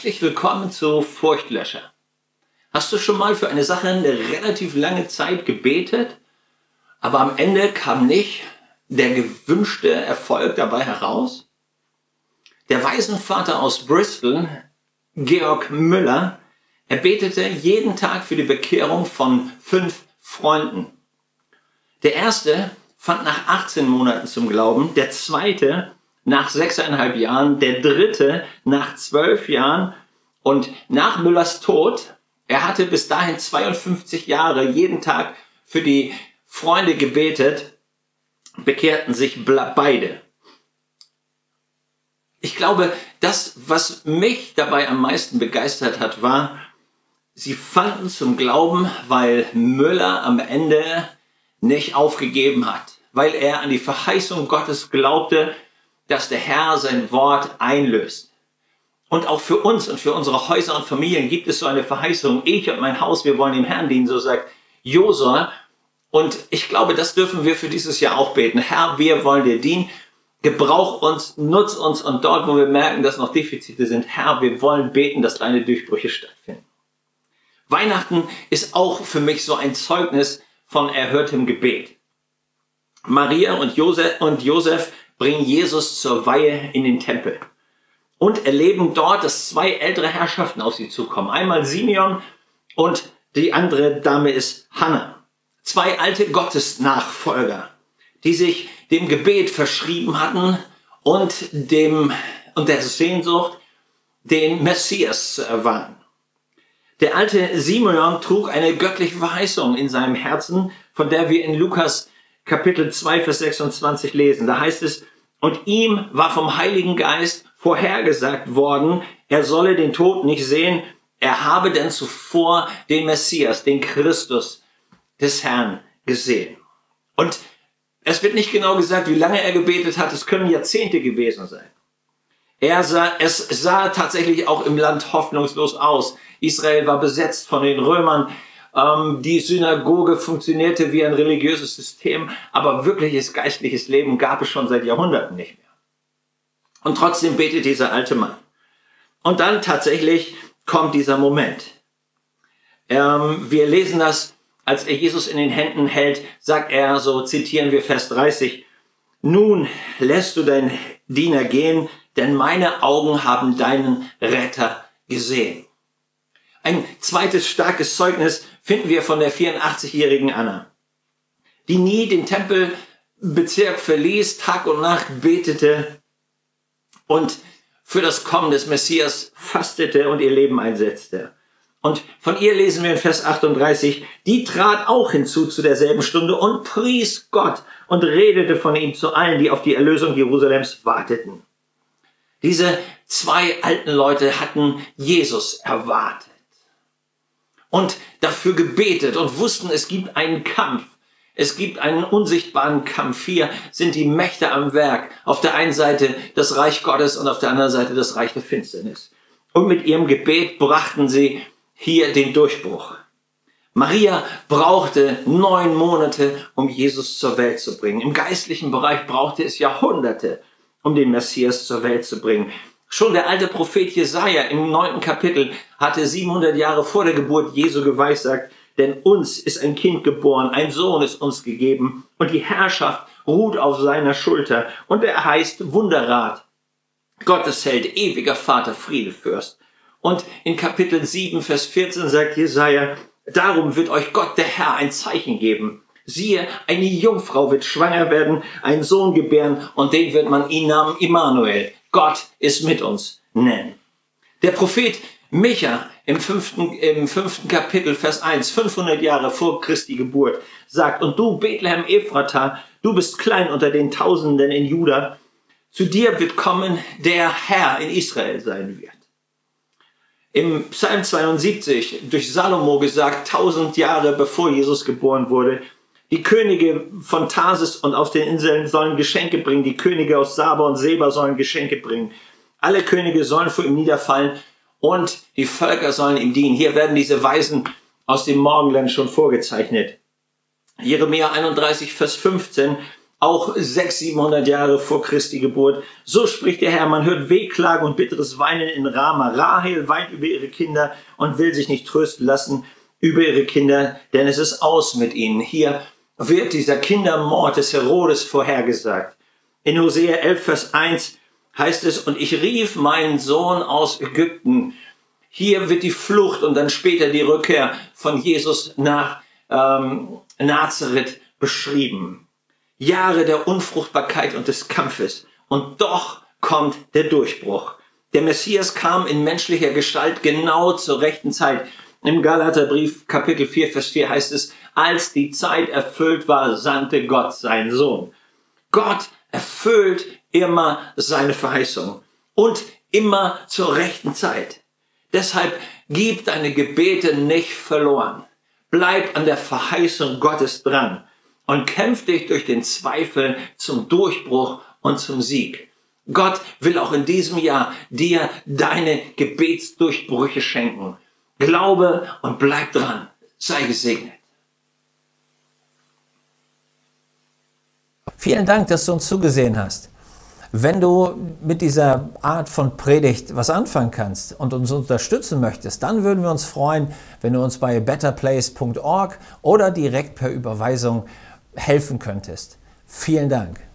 Herzlich willkommen zu Furchtlöscher. Hast du schon mal für eine Sache eine relativ lange Zeit gebetet, aber am Ende kam nicht der gewünschte Erfolg dabei heraus? Der Waisenvater aus Bristol, Georg Müller, er betete jeden Tag für die Bekehrung von 5 Freunden. Der erste fand nach 18 Monaten zum Glauben, der zweite nach 6,5 Jahren, der dritte nach 12 Jahren und nach Müllers Tod, er hatte bis dahin 52 Jahre jeden Tag für die Freunde gebetet, bekehrten sich beide. Ich glaube, das, was mich dabei am meisten begeistert hat, war, sie fanden zum Glauben, weil Müller am Ende nicht aufgegeben hat, weil er an die Verheißung Gottes glaubte, dass der Herr sein Wort einlöst. Und auch für uns und für unsere Häuser und Familien gibt es so eine Verheißung. Ich und mein Haus, wir wollen dem Herrn dienen, so sagt Josua. Und ich glaube, das dürfen wir für dieses Jahr auch beten. Herr, wir wollen dir dienen. Gebrauch uns, nutz uns und dort, wo wir merken, dass noch Defizite sind, Herr, wir wollen beten, dass deine Durchbrüche stattfinden. Weihnachten ist auch für mich so ein Zeugnis von erhörtem Gebet. Maria und Josef bringen Jesus zur Weihe in den Tempel und erleben dort, dass 2 ältere Herrschaften auf sie zukommen. Einmal Simeon und die andere Dame ist Hannah. 2 alte Gottesnachfolger, die sich dem Gebet verschrieben hatten und der Sehnsucht, den Messias zu erwarten. Der alte Simeon trug eine göttliche Verheißung in seinem Herzen, von der wir in Lukas Kapitel 2, Vers 26 lesen. Da heißt es, und ihm war vom Heiligen Geist vorhergesagt worden, er solle den Tod nicht sehen, er habe denn zuvor den Messias, den Christus des Herrn gesehen. Und es wird nicht genau gesagt, wie lange er gebetet hat, es können Jahrzehnte gewesen sein. Es sah tatsächlich auch im Land hoffnungslos aus. Israel war besetzt von den Römern. Die Synagoge funktionierte wie ein religiöses System, aber wirkliches geistliches Leben gab es schon seit Jahrhunderten nicht mehr. Und trotzdem betet dieser alte Mann. Und dann tatsächlich kommt dieser Moment. Wir lesen das, als er Jesus in den Händen hält, sagt er, so zitieren wir Vers 30, nun lässt du deinen Diener gehen, denn meine Augen haben deinen Retter gesehen. Ein zweites starkes Zeugnis finden wir von der 84-jährigen Anna, die nie den Tempelbezirk verließ, Tag und Nacht betete und für das Kommen des Messias fastete und ihr Leben einsetzte. Und von ihr lesen wir in Vers 38, die trat auch hinzu zu derselben Stunde und pries Gott und redete von ihm zu allen, die auf die Erlösung Jerusalems warteten. Diese 2 alten Leute hatten Jesus erwartet und dafür gebetet und wussten, es gibt einen Kampf. Es gibt einen unsichtbaren Kampf. Hier sind die Mächte am Werk. Auf der einen Seite das Reich Gottes und auf der anderen Seite das Reich der Finsternis. Und mit ihrem Gebet brachten sie hier den Durchbruch. Maria brauchte 9 Monate, um Jesus zur Welt zu bringen. Im geistlichen Bereich brauchte es Jahrhunderte, um den Messias zur Welt zu bringen. Schon der alte Prophet Jesaja im 9. Kapitel hatte 700 Jahre vor der Geburt Jesu geweissagt, denn uns ist ein Kind geboren, ein Sohn ist uns gegeben und die Herrschaft ruht auf seiner Schulter und er heißt Wunderrat, Gottesheld, ewiger Vater, Friedefürst. Und in Kapitel 7, Vers 14 sagt Jesaja, darum wird euch Gott, der Herr, ein Zeichen geben. Siehe, eine Jungfrau wird schwanger werden, einen Sohn gebären und den wird man ihn Namen Immanuel, Gott ist mit uns, nennen. Der Prophet Micha im 5. Kapitel, Vers 1, 500 Jahre vor Christi Geburt, sagt, und du, Bethlehem Ephrata, du bist klein unter den Tausenden in Juda, zu dir wird kommen, der Herr in Israel sein wird. Im Psalm 72, durch Salomo gesagt, 1000 Jahre bevor Jesus geboren wurde, die Könige von Tarsis und auf den Inseln sollen Geschenke bringen, die Könige aus Saba und Seba sollen Geschenke bringen. Alle Könige sollen vor ihm niederfallen und die Völker sollen ihm dienen. Hier werden diese Weisen aus dem Morgenland schon vorgezeichnet. Jeremia 31, Vers 15, auch 600, 700 Jahre vor Christi Geburt. So spricht der Herr, man hört Wehklagen und bitteres Weinen in Rama. Rahel weint über ihre Kinder und will sich nicht trösten lassen über ihre Kinder, denn es ist aus mit ihnen. Hier wird dieser Kindermord des Herodes vorhergesagt. In Hosea 11, Vers 1 heißt es, und ich rief meinen Sohn aus Ägypten. Hier wird die Flucht und dann später die Rückkehr von Jesus nach Nazareth beschrieben. Jahre der Unfruchtbarkeit und des Kampfes. Und doch kommt der Durchbruch. Der Messias kam in menschlicher Gestalt genau zur rechten Zeit. Im Galaterbrief Kapitel 4, Vers 4 heißt es, als die Zeit erfüllt war, sandte Gott seinen Sohn. Gott erfüllt immer seine Verheißung und immer zur rechten Zeit. Deshalb gib deine Gebete nicht verloren. Bleib an der Verheißung Gottes dran und kämpf dich durch den Zweifel zum Durchbruch und zum Sieg. Gott will auch in diesem Jahr dir deine Gebetsdurchbrüche schenken. Glaube und bleib dran. Sei gesegnet. Vielen Dank, dass du uns zugesehen hast. Wenn du mit dieser Art von Predigt was anfangen kannst und uns unterstützen möchtest, dann würden wir uns freuen, wenn du uns bei betterplace.org oder direkt per Überweisung helfen könntest. Vielen Dank.